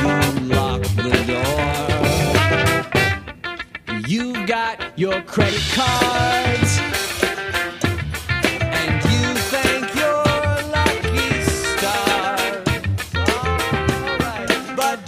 lock the door. You've got your credit card